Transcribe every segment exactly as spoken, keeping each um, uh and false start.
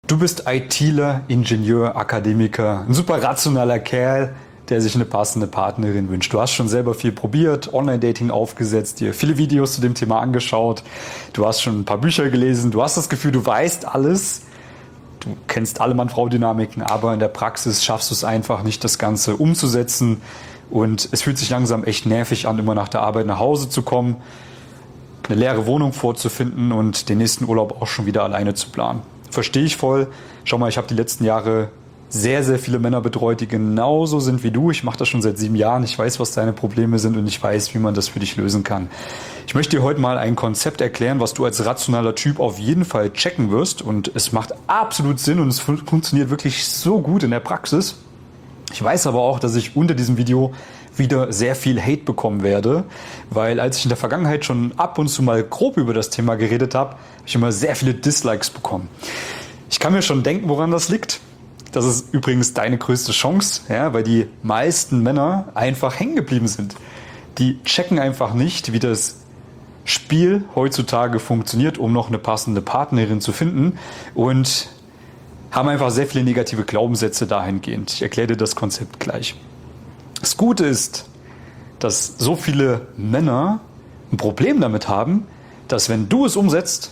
Du bist ITler, Ingenieur, Akademiker, ein super rationaler Kerl, der sich eine passende Partnerin wünscht. Du hast schon selber viel probiert, Online-Dating aufgesetzt, dir viele Videos zu dem Thema angeschaut, du hast schon ein paar Bücher gelesen, du hast das Gefühl, du weißt alles, du kennst alle Mann-Frau-Dynamiken, aber in der Praxis schaffst du es einfach nicht, das Ganze umzusetzen und es fühlt sich langsam echt nervig an, immer nach der Arbeit nach Hause zu kommen, eine leere Wohnung vorzufinden und den nächsten Urlaub auch schon wieder alleine zu planen. Verstehe ich voll. Schau mal, ich habe die letzten Jahre sehr, sehr viele Männer betreut, die genauso sind wie du. Ich mache das schon seit sieben Jahren. Ich weiß, was deine Probleme sind und ich weiß, wie man das für dich lösen kann. Ich möchte dir heute mal ein Konzept erklären, was du als rationaler Typ auf jeden Fall checken wirst. Und es macht absolut Sinn und es fun- funktioniert wirklich so gut in der Praxis. Ich weiß aber auch, dass ich unter diesem Video wieder sehr viel Hate bekommen werde, weil als ich in der Vergangenheit schon ab und zu mal grob über das Thema geredet habe, habe ich immer sehr viele Dislikes bekommen. Ich kann mir schon denken, woran das liegt. Das ist übrigens deine größte Chance, ja, weil die meisten Männer einfach hängen geblieben sind. Die checken einfach nicht, wie das Spiel heutzutage funktioniert, um noch eine passende Partnerin zu finden und haben einfach sehr viele negative Glaubenssätze dahingehend. Ich erkläre dir das Konzept gleich. Das Gute ist, dass so viele Männer ein Problem damit haben, dass wenn du es umsetzt,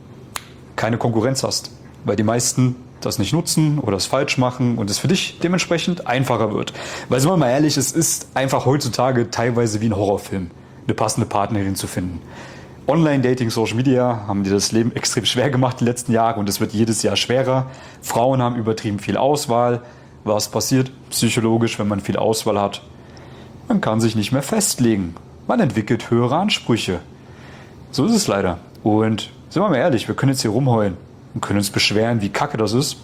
keine Konkurrenz hast, weil die meisten das nicht nutzen oder es falsch machen und es für dich dementsprechend einfacher wird. Weil, sind wir mal ehrlich, es ist einfach heutzutage teilweise wie ein Horrorfilm, eine passende Partnerin zu finden. Online-Dating, Social Media haben dir das Leben extrem schwer gemacht die letzten Jahre und es wird jedes Jahr schwerer. Frauen haben übertrieben viel Auswahl. Was passiert psychologisch, wenn man viel Auswahl hat? Man kann sich nicht mehr festlegen. Man entwickelt höhere Ansprüche. So ist es leider. Und sind wir mal ehrlich, wir können jetzt hier rumheulen und können uns beschweren, wie kacke das ist.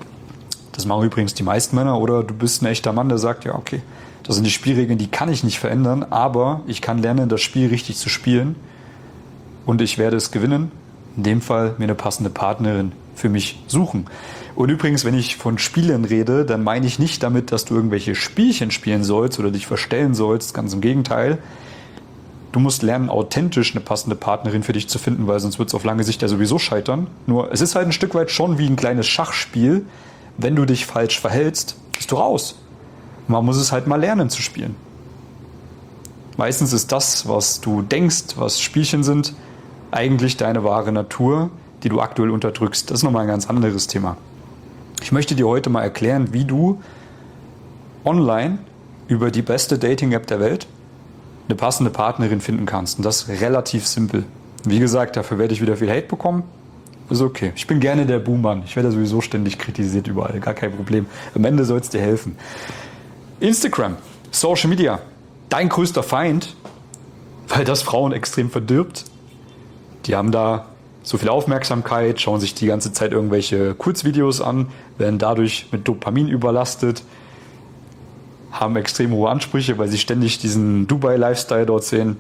Das machen übrigens die meisten Männer. Oder du bist ein echter Mann, der sagt, ja okay, das sind die Spielregeln, die kann ich nicht verändern, aber ich kann lernen, das Spiel richtig zu spielen. Und ich werde es gewinnen. In dem Fall mir eine passende Partnerin für mich suchen. Und übrigens, wenn ich von Spielen rede, dann meine ich nicht damit, dass du irgendwelche Spielchen spielen sollst oder dich verstellen sollst. Ganz im Gegenteil. Du musst lernen, authentisch eine passende Partnerin für dich zu finden, weil sonst wird es auf lange Sicht ja sowieso scheitern. Nur es ist halt ein Stück weit schon wie ein kleines Schachspiel. Wenn du dich falsch verhältst, bist du raus. Man muss es halt mal lernen zu spielen. Meistens ist das, was du denkst, was Spielchen sind, eigentlich deine wahre Natur, die du aktuell unterdrückst. Das ist nochmal ein ganz anderes Thema. Ich möchte dir heute mal erklären, wie du online über die beste Dating-App der Welt eine passende Partnerin finden kannst. Und das relativ simpel. Wie gesagt, dafür werde ich wieder viel Hate bekommen. Ist okay. Ich bin gerne der Buhmann. Ich werde sowieso ständig kritisiert überall. Gar kein Problem. Am Ende soll es dir helfen. Instagram, Social Media, dein größter Feind, weil das Frauen extrem verdirbt. Die haben da so viel Aufmerksamkeit, schauen sich die ganze Zeit irgendwelche Kurzvideos an, werden dadurch mit Dopamin überlastet, haben extrem hohe Ansprüche, weil sie ständig diesen Dubai-Lifestyle dort sehen.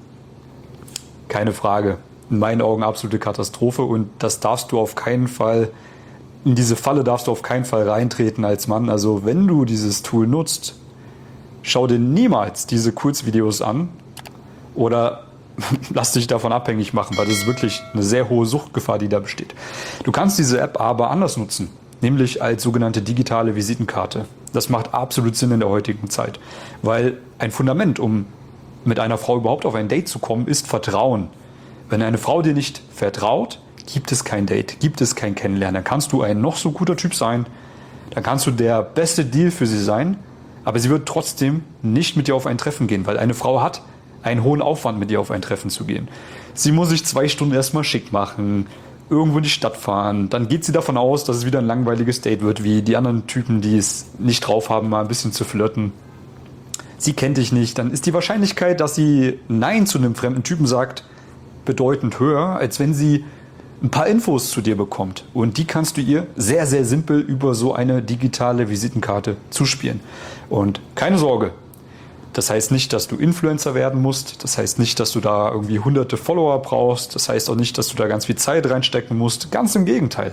Keine Frage. In meinen Augen absolute Katastrophe und das darfst du auf keinen Fall, in diese Falle darfst du auf keinen Fall reintreten als Mann. Also wenn du dieses Tool nutzt, schau dir niemals diese Kurzvideos an oder lass dich davon abhängig machen, weil das ist wirklich eine sehr hohe Suchtgefahr, die da besteht. Du kannst diese App aber anders nutzen, nämlich als sogenannte digitale Visitenkarte. Das macht absolut Sinn in der heutigen Zeit, weil ein Fundament, um mit einer Frau überhaupt auf ein Date zu kommen, ist Vertrauen. Wenn eine Frau dir nicht vertraut, gibt es kein Date, gibt es kein Kennenlernen. Dann kannst du ein noch so guter Typ sein, dann kannst du der beste Deal für sie sein, aber sie wird trotzdem nicht mit dir auf ein Treffen gehen, weil eine Frau hat einen hohen Aufwand, mit ihr auf ein Treffen zu gehen. Sie muss sich zwei Stunden erstmal schick machen, irgendwo in die Stadt fahren. Dann geht sie davon aus, dass es wieder ein langweiliges Date wird, wie die anderen Typen, die es nicht drauf haben, mal ein bisschen zu flirten. Sie kennt dich nicht. Dann ist die Wahrscheinlichkeit, dass sie Nein zu einem fremden Typen sagt, bedeutend höher, als wenn sie ein paar Infos zu dir bekommt. Und die kannst du ihr sehr, sehr simpel über so eine digitale Visitenkarte zuspielen. Und keine Sorge. Das heißt nicht, dass du Influencer werden musst. Das heißt nicht, dass du da irgendwie hunderte Follower brauchst. Das heißt auch nicht, dass du da ganz viel Zeit reinstecken musst. Ganz im Gegenteil.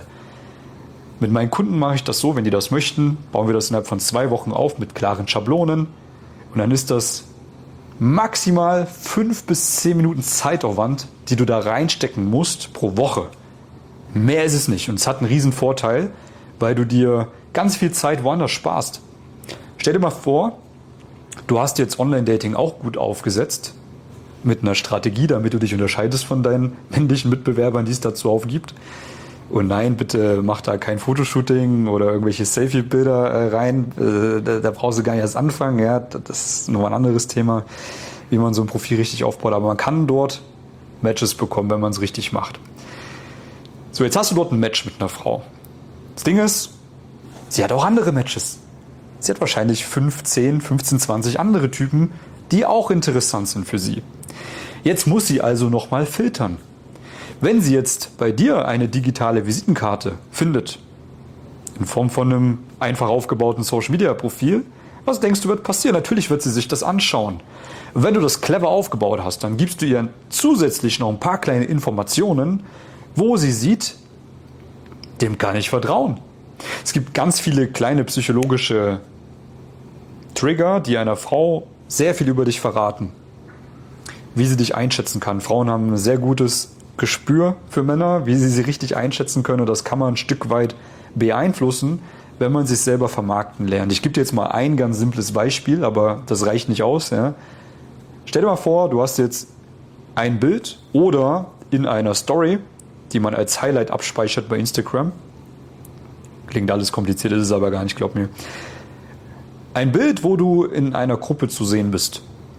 Mit meinen Kunden mache ich das so, wenn die das möchten, bauen wir das innerhalb von zwei Wochen auf mit klaren Schablonen. Und dann ist das maximal fünf bis zehn Minuten Zeitaufwand, die du da reinstecken musst pro Woche. Mehr ist es nicht. Und es hat einen riesen Vorteil, weil du dir ganz viel Zeit woanders sparst. Stell dir mal vor, du hast jetzt Online-Dating auch gut aufgesetzt, mit einer Strategie, damit du dich unterscheidest von deinen männlichen Mitbewerbern, die es dazu aufgibt. Und nein, bitte mach da kein Fotoshooting oder irgendwelche Selfie-Bilder äh, rein. Äh, da, da brauchst du gar nicht erst anfangen. Ja, das ist nochmal ein anderes Thema, wie man so ein Profil richtig aufbaut. Aber man kann dort Matches bekommen, wenn man es richtig macht. So, jetzt hast du dort ein Match mit einer Frau. Das Ding ist, sie hat auch andere Matches. Sie hat wahrscheinlich fünf, zehn, fünfzehn, zwanzig andere Typen, die auch interessant sind für sie. Jetzt muss sie also nochmal filtern. Wenn sie jetzt bei dir eine digitale Visitenkarte findet, in Form von einem einfach aufgebauten Social-Media-Profil, was denkst du wird passieren? Natürlich wird sie sich das anschauen. Und wenn du das clever aufgebaut hast, dann gibst du ihr zusätzlich noch ein paar kleine Informationen, wo sie sieht, dem kann ich vertrauen. Es gibt ganz viele kleine psychologische Trigger, die einer Frau sehr viel über dich verraten, wie sie dich einschätzen kann. Frauen haben ein sehr gutes Gespür für Männer, wie sie sie richtig einschätzen können, und das kann man ein Stück weit beeinflussen, wenn man sich selber vermarkten lernt. Ich gebe dir jetzt mal ein ganz simples Beispiel, aber das reicht nicht aus. Ja. Stell dir mal vor, du hast jetzt ein Bild oder in einer Story, die man als Highlight abspeichert bei Instagram. Klingt alles kompliziert, ist es aber gar nicht, glaub mir. Ein Bild, wo du in einer Gruppe zu sehen bist.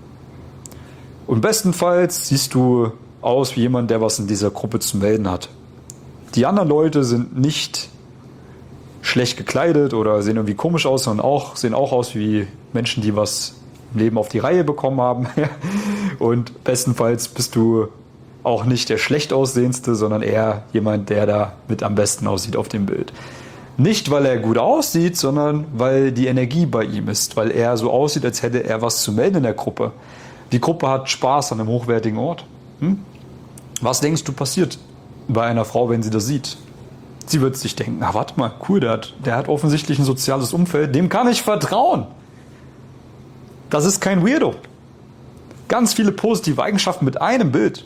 Und bestenfalls siehst du aus wie jemand, der was in dieser Gruppe zu melden hat. Die anderen Leute sind nicht schlecht gekleidet oder sehen irgendwie komisch aus, sondern auch, sehen auch aus wie Menschen, die was im Leben auf die Reihe bekommen haben. Und bestenfalls bist du auch nicht der schlecht aussehendste, sondern eher jemand, der da mit am besten aussieht auf dem Bild. Nicht, weil er gut aussieht, sondern weil die Energie bei ihm ist, weil er so aussieht, als hätte er was zu melden in der Gruppe. Die Gruppe hat Spaß an einem hochwertigen Ort. Hm? Was denkst du passiert bei einer Frau, wenn sie das sieht? Sie wird sich denken, ah, warte mal, cool, der hat, der hat offensichtlich ein soziales Umfeld, dem kann ich vertrauen. Das ist kein Weirdo. Ganz viele positive Eigenschaften mit einem Bild.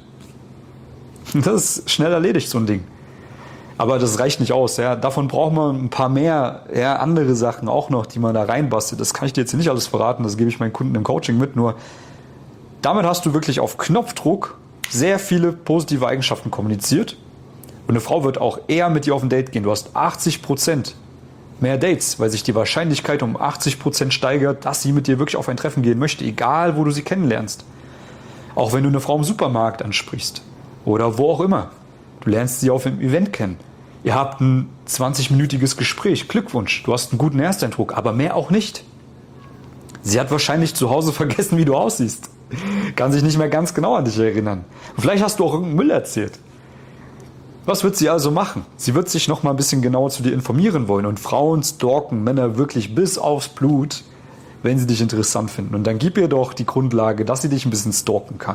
Das ist schnell erledigt, so ein Ding. Aber das reicht nicht aus. Ja. Davon braucht man ein paar mehr ja, andere Sachen auch noch, die man da reinbastelt. Das kann ich dir jetzt nicht alles verraten, das gebe ich meinen Kunden im Coaching mit. Nur damit hast du wirklich auf Knopfdruck sehr viele positive Eigenschaften kommuniziert. Und eine Frau wird auch eher mit dir auf ein Date gehen. Du hast achtzig Prozent mehr Dates, weil sich die Wahrscheinlichkeit um achtzig Prozent steigert, dass sie mit dir wirklich auf ein Treffen gehen möchte, egal wo du sie kennenlernst. Auch wenn du eine Frau im Supermarkt ansprichst oder wo auch immer. Du lernst sie auf einem Event kennen. Ihr habt ein zwanzigminütiges Gespräch. Glückwunsch, du hast einen guten Ersteindruck, aber mehr auch nicht. Sie hat wahrscheinlich zu Hause vergessen, wie du aussiehst. Kann sich nicht mehr ganz genau an dich erinnern. Und vielleicht hast du auch irgendeinen Müll erzählt. Was wird sie also machen? Sie wird sich noch mal ein bisschen genauer zu dir informieren wollen. Und Frauen stalken Männer wirklich bis aufs Blut, wenn sie dich interessant finden. Und dann gib ihr doch die Grundlage, dass sie dich ein bisschen stalken kann.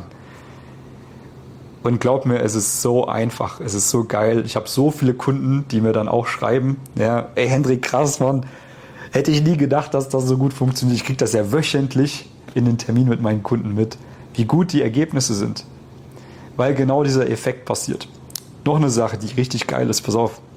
Und glaub mir, es ist so einfach, es ist so geil. Ich habe so viele Kunden, die mir dann auch schreiben, ja, ey Hendrik, krass, Mann, hätte ich nie gedacht, dass das so gut funktioniert. Ich kriege das ja wöchentlich in den Termin mit meinen Kunden mit, wie gut die Ergebnisse sind. Weil genau dieser Effekt passiert. Noch eine Sache, die richtig geil ist, pass auf.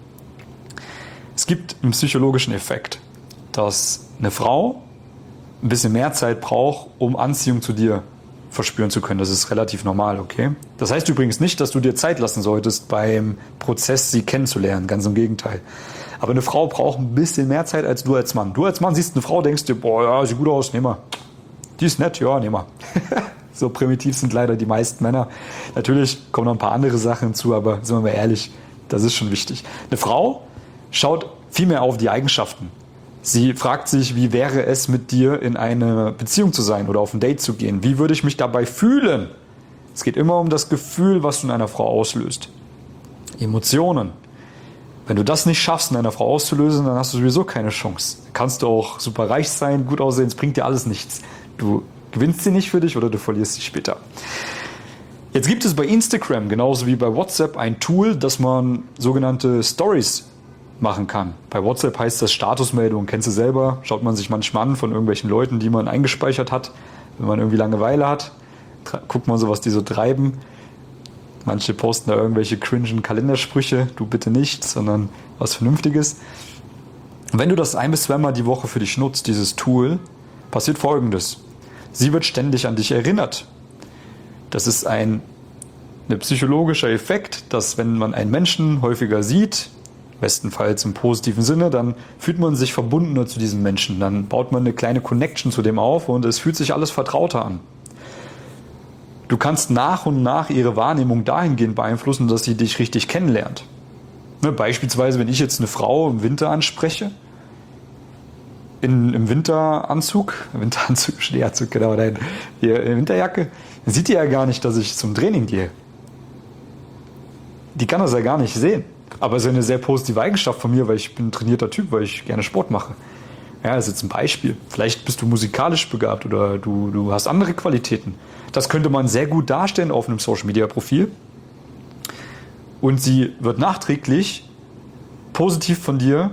Es gibt einen psychologischen Effekt, dass eine Frau ein bisschen mehr Zeit braucht, um Anziehung zu dir verspüren zu können. Das ist relativ normal, okay? Das heißt übrigens nicht, dass du dir Zeit lassen solltest beim Prozess, sie kennenzulernen. Ganz im Gegenteil. Aber eine Frau braucht ein bisschen mehr Zeit als du als Mann. Du als Mann siehst eine Frau, denkst dir, boah, ja, sieht gut aus, nehm mal. Die ist nett, ja, nehm mal. So primitiv sind leider die meisten Männer. Natürlich kommen noch ein paar andere Sachen hinzu, aber sind wir mal ehrlich, das ist schon wichtig. Eine Frau schaut viel mehr auf die Eigenschaften. Sie fragt sich, wie wäre es mit dir in eine Beziehung zu sein oder auf ein Date zu gehen? Wie würde ich mich dabei fühlen? Es geht immer um das Gefühl, was du in einer Frau auslöst. Emotionen. Wenn du das nicht schaffst, in einer Frau auszulösen, dann hast du sowieso keine Chance. Dann kannst du auch super reich sein, gut aussehen, es bringt dir alles nichts. Du gewinnst sie nicht für dich oder du verlierst sie später. Jetzt gibt es bei Instagram genauso wie bei WhatsApp ein Tool, das man sogenannte Stories machen kann. Bei WhatsApp heißt das Statusmeldung, kennst du selber, schaut man sich manchmal an von irgendwelchen Leuten, die man eingespeichert hat. Wenn man irgendwie Langeweile hat, guckt man so, was die so treiben. Manche posten da irgendwelche cringen Kalendersprüche, du bitte nicht, sondern was Vernünftiges. Und wenn du das ein bis zweimal die Woche für dich nutzt, dieses Tool, passiert Folgendes. Sie wird ständig an dich erinnert. Das ist ein, ein psychologischer Effekt, dass wenn man einen Menschen häufiger sieht, bestenfalls im positiven Sinne, dann fühlt man sich verbundener zu diesem Menschen. Dann baut man eine kleine Connection zu dem auf und es fühlt sich alles vertrauter an. Du kannst nach und nach ihre Wahrnehmung dahingehend beeinflussen, dass sie dich richtig kennenlernt. Ne, beispielsweise, wenn ich jetzt eine Frau im Winter anspreche, in, im Winteranzug, Winteranzug, Schneeanzug, genau, nein, hier, in Winterjacke, dann sieht die ja gar nicht, dass ich zum Training gehe. Die kann das ja gar nicht sehen. Aber es ist eine sehr positive Eigenschaft von mir, weil ich bin ein trainierter Typ, weil ich gerne Sport mache. Ja, das ist jetzt ein Beispiel. Vielleicht bist du musikalisch begabt oder du, du hast andere Qualitäten. Das könnte man sehr gut darstellen auf einem Social-Media-Profil. Und sie wird nachträglich positiv von dir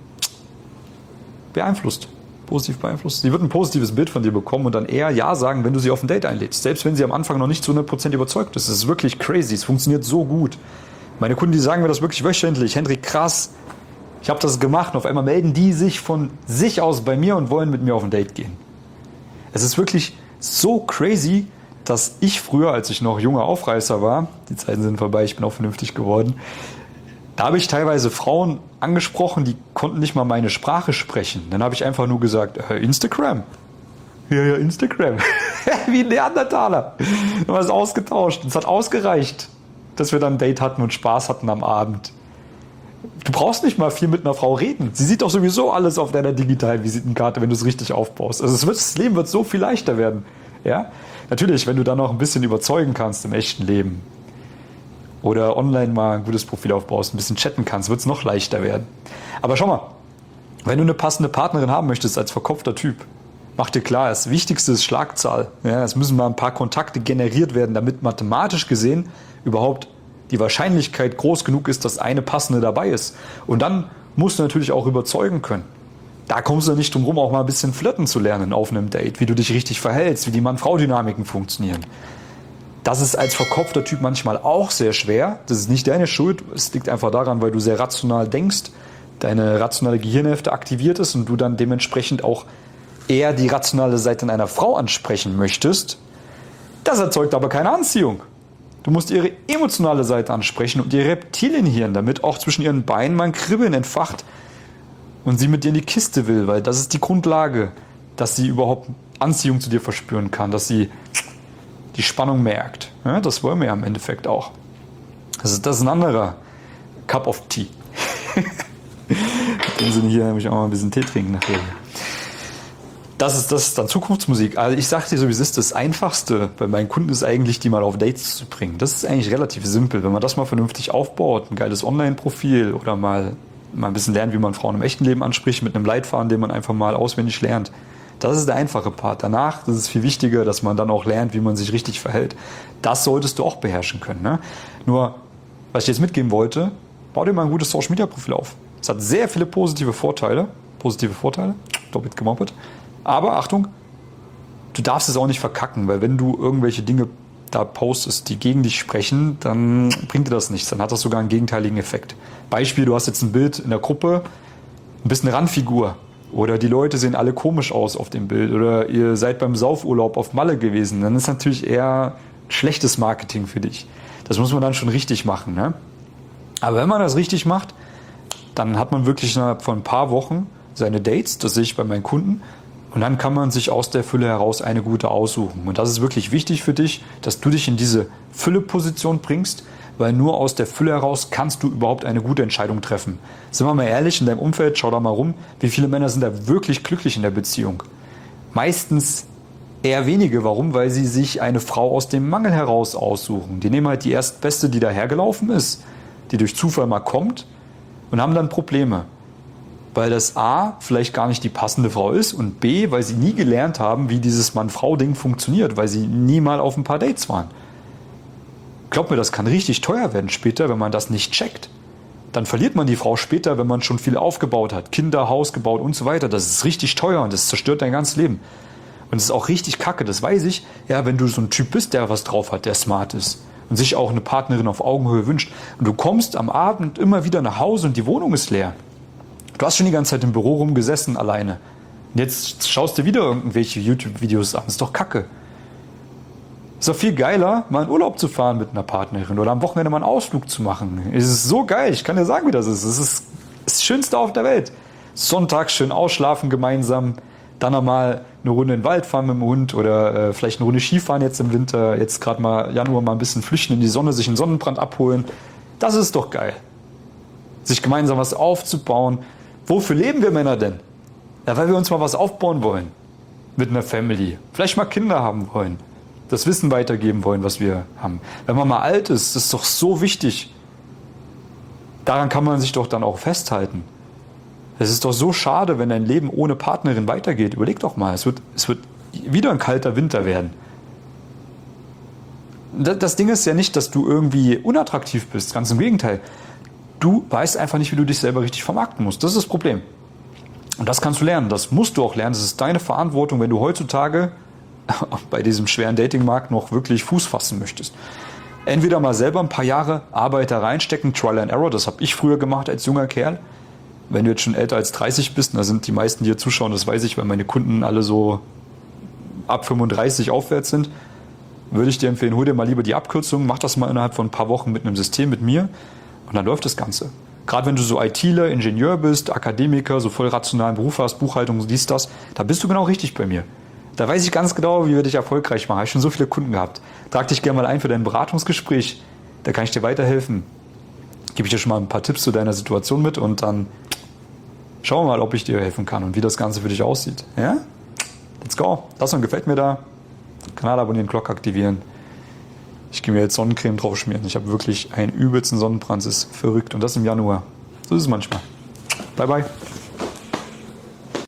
beeinflusst. Positiv beeinflusst. Sie wird ein positives Bild von dir bekommen und dann eher Ja sagen, wenn du sie auf ein Date einlädst. Selbst wenn sie am Anfang noch nicht zu hundert Prozent überzeugt ist. Das ist wirklich crazy. Es funktioniert so gut. Meine Kunden, die sagen mir das wirklich wöchentlich. Hendrik, krass, ich habe das gemacht und auf einmal melden die sich von sich aus bei mir und wollen mit mir auf ein Date gehen. Es ist wirklich so crazy, dass ich früher, als ich noch junger Aufreißer war, die Zeiten sind vorbei, ich bin auch vernünftig geworden, da habe ich teilweise Frauen angesprochen, die konnten nicht mal meine Sprache sprechen. Dann habe ich einfach nur gesagt, äh, Instagram. Ja, ja, Instagram. Wie ein Neandertaler. Dann haben wir es ausgetauscht. Es hat ausgereicht, dass wir dann ein Date hatten und Spaß hatten am Abend. Du brauchst nicht mal viel mit einer Frau reden. Sie sieht doch sowieso alles auf deiner digitalen Visitenkarte, wenn du es richtig aufbaust. Also es wird, das Leben wird so viel leichter werden. Ja? Natürlich, wenn du dann noch ein bisschen überzeugen kannst im echten Leben oder online mal ein gutes Profil aufbaust, ein bisschen chatten kannst, wird es noch leichter werden. Aber schau mal, wenn du eine passende Partnerin haben möchtest als verkopfter Typ, mach dir klar, das Wichtigste ist Schlagzahl. Ja, es müssen mal ein paar Kontakte generiert werden, damit mathematisch gesehen überhaupt die Wahrscheinlichkeit groß genug ist, dass eine passende dabei ist. Und dann musst du natürlich auch überzeugen können. Da kommst du nicht drum rum, auch mal ein bisschen flirten zu lernen auf einem Date, wie du dich richtig verhältst, wie die Mann-Frau-Dynamiken funktionieren. Das ist als verkopfter Typ manchmal auch sehr schwer. Das ist nicht deine Schuld. Es liegt einfach daran, weil du sehr rational denkst, deine rationale Gehirnhälfte aktiviert ist und du dann dementsprechend auch eher die rationale Seite in einer Frau ansprechen möchtest. Das erzeugt aber keine Anziehung. Du musst ihre emotionale Seite ansprechen und ihr Reptilienhirn, damit auch zwischen ihren Beinen mal ein Kribbeln entfacht und sie mit dir in die Kiste will, weil das ist die Grundlage, dass sie überhaupt Anziehung zu dir verspüren kann, dass sie die Spannung merkt. Ja, das wollen wir ja im Endeffekt auch. Das ist, das ist ein anderer Cup of Tea. In dem Sinne hier muss ich auch mal ein bisschen Tee trinken nachher. Das ist, das ist dann Zukunftsmusik. Also ich sage dir so, wie es ist, das Einfachste bei meinen Kunden ist eigentlich, die mal auf Dates zu bringen. Das ist eigentlich relativ simpel. Wenn man das mal vernünftig aufbaut, ein geiles Online-Profil oder mal, mal ein bisschen lernt, wie man Frauen im echten Leben anspricht, mit einem Leitfaden, den man einfach mal auswendig lernt. Das ist der einfache Part. Danach, das ist viel wichtiger, dass man dann auch lernt, wie man sich richtig verhält. Das solltest du auch beherrschen können. Ne? Nur, was ich jetzt mitgeben wollte, bau dir mal ein gutes Social-Media-Profil auf. Es hat sehr viele positive Vorteile. Positive Vorteile, doppelt gemoppelt. Aber Achtung, du darfst es auch nicht verkacken, weil wenn du irgendwelche Dinge da postest, die gegen dich sprechen, dann bringt dir das nichts. Dann hat das sogar einen gegenteiligen Effekt. Beispiel, du hast jetzt ein Bild in der Gruppe, ein bisschen eine Randfigur. Oder die Leute sehen alle komisch aus auf dem Bild. Oder ihr seid beim Saufurlaub auf Malle gewesen. Dann ist natürlich eher schlechtes Marketing für dich. Das muss man dann schon richtig machen. Ne? Aber wenn man das richtig macht, dann hat man wirklich innerhalb von ein paar Wochen seine Dates. Das sehe ich bei meinen Kunden. Und dann kann man sich aus der Fülle heraus eine gute aussuchen. Und das ist wirklich wichtig für dich, dass du dich in diese Fülle-Position bringst, weil nur aus der Fülle heraus kannst du überhaupt eine gute Entscheidung treffen. Sind wir mal ehrlich, in deinem Umfeld, schau da mal rum, wie viele Männer sind da wirklich glücklich in der Beziehung? Meistens eher wenige. Warum? Weil sie sich eine Frau aus dem Mangel heraus aussuchen. Die nehmen halt die erstbeste, die dahergelaufen ist, die durch Zufall mal kommt und haben dann Probleme. Weil das A, vielleicht gar nicht die passende Frau ist und B, weil sie nie gelernt haben, wie dieses Mann-Frau-Ding funktioniert, weil sie nie mal auf ein paar Dates waren. Glaub mir, das kann richtig teuer werden später, wenn man das nicht checkt. Dann verliert man die Frau später, wenn man schon viel aufgebaut hat, Kinder, Haus gebaut und so weiter. Das ist richtig teuer und das zerstört dein ganzes Leben. Und es ist auch richtig kacke, das weiß ich. Ja, wenn du so ein Typ bist, der was drauf hat, der smart ist und sich auch eine Partnerin auf Augenhöhe wünscht und du kommst am Abend immer wieder nach Hause und die Wohnung ist leer. Du hast schon die ganze Zeit im Büro rumgesessen alleine. Und jetzt schaust du wieder irgendwelche YouTube-Videos an. Das ist doch Kacke. Ist doch viel geiler, mal in Urlaub zu fahren mit einer Partnerin oder am Wochenende mal einen Ausflug zu machen. Es ist so geil. Ich kann dir sagen, wie das ist. Es ist das Schönste auf der Welt. Sonntag schön ausschlafen gemeinsam. Dann nochmal eine Runde in den Wald fahren mit dem Hund oder äh, vielleicht eine Runde Skifahren jetzt im Winter. Jetzt gerade mal Januar mal ein bisschen flüchten in die Sonne, sich einen Sonnenbrand abholen. Das ist doch geil. Sich gemeinsam was aufzubauen. Wofür leben wir Männer denn? Ja, weil wir uns mal was aufbauen wollen. Mit einer Family. Vielleicht mal Kinder haben wollen. Das Wissen weitergeben wollen, was wir haben. Wenn man mal alt ist, das ist doch so wichtig. Daran kann man sich doch dann auch festhalten. Es ist doch so schade, wenn dein Leben ohne Partnerin weitergeht. Überleg doch mal, es wird, es wird wieder ein kalter Winter werden. Das Ding ist ja nicht, dass du irgendwie unattraktiv bist. Ganz im Gegenteil. Du weißt einfach nicht, wie du dich selber richtig vermarkten musst. Das ist das Problem. Und das kannst du lernen. Das musst du auch lernen. Das ist deine Verantwortung, wenn du heutzutage bei diesem schweren Datingmarkt noch wirklich Fuß fassen möchtest. Entweder mal selber ein paar Jahre Arbeit da reinstecken, Trial and Error. Das habe ich früher gemacht als junger Kerl. Wenn du jetzt schon älter als dreißig bist, da sind die meisten, die hier zuschauen, das weiß ich, weil meine Kunden alle so ab fünfunddreißig aufwärts sind, würde ich dir empfehlen, hol dir mal lieber die Abkürzung, mach das mal innerhalb von ein paar Wochen mit einem System mit mir und dann läuft das Ganze. Gerade wenn du so ITler, Ingenieur bist, Akademiker, so voll rationalen Beruf hast, Buchhaltung, dies, das, da bist du genau richtig bei mir. Da weiß ich ganz genau, wie wir dich erfolgreich machen. Ich habe schon so viele Kunden gehabt. Trag dich gerne mal ein für dein Beratungsgespräch, da kann ich dir weiterhelfen. Gebe ich dir schon mal ein paar Tipps zu deiner Situation mit und dann schauen wir mal, ob ich dir helfen kann und wie das Ganze für dich aussieht. Ja? Let's go. Das und gefällt mir da. Kanal abonnieren, Glocke aktivieren. Ich gehe mir jetzt Sonnencreme drauf schmieren. Ich habe wirklich einen übelsten Sonnenbrand. Das ist verrückt. Und das im Januar. So ist es manchmal. Bye, bye.